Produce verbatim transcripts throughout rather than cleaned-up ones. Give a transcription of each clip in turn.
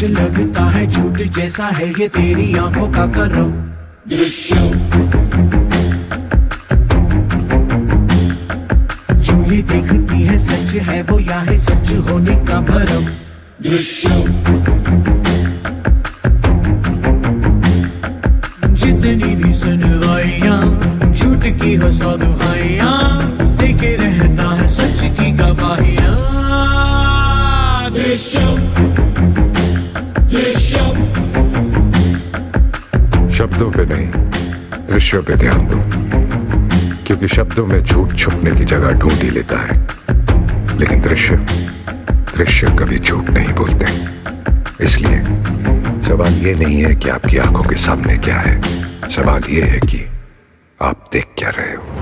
सच लगता है झूठ जैसा है ये तेरी आंखों का करम। दृश्यम जो ये देखती है सच है वो या है सच होने का भरम। दृश्यम जितनी भी सुनवाइयां झूठ की हो सौ दुहाइयां देखे रहता है सच की गवाहियां। दृश्यम दृश्यम शब्दों पे नहीं दृश्यों पे ध्यान दो, क्योंकि शब्दों में झूठ छुपने की जगह ढूंढ ही लेता है, लेकिन दृश्य दृश्य कभी झूठ नहीं बोलते। इसलिए सवाल ये नहीं है कि आपकी आंखों के सामने क्या है, सवाल ये है कि आप देख क्या रहे हो।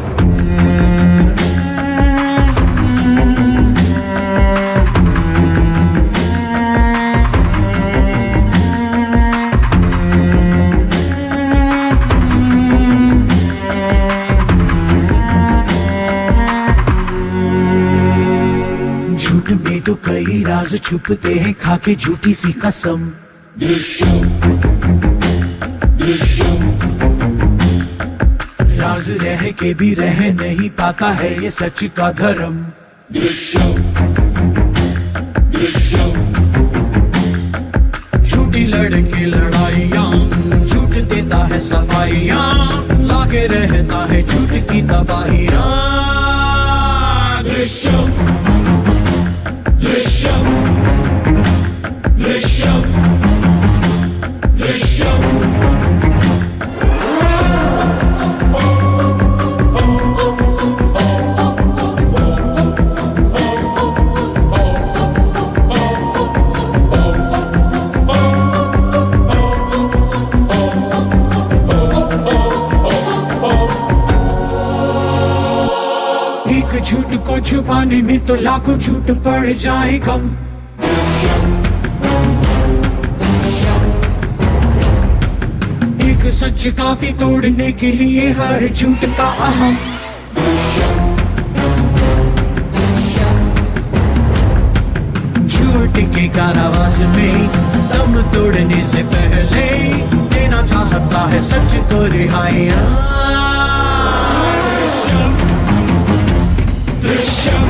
झूठ में तो कई राज छुपते हैं खाके झूठी सी कसम। दृश्यम दृश्यम राज रह के भी रह नहीं पाता है ये सच का धर्म। दृश्यम दृश्यम झूठी लड़के लड़ाइयां झूठ देता है सफाइयां लाके रहता है झूठ की तबाहियां। दृश्यम दृश्यम दृश्यम दृश्यम एक झूठ को छुपाने में तो लाखों झूठ पड़ जाए कम। एक सच काफी तोड़ने के लिए हर झूठ का अहम। झूठ के कारावास में दम तोड़ने से पहले देना चाहता है सच को रिहाइयां। दृश्यम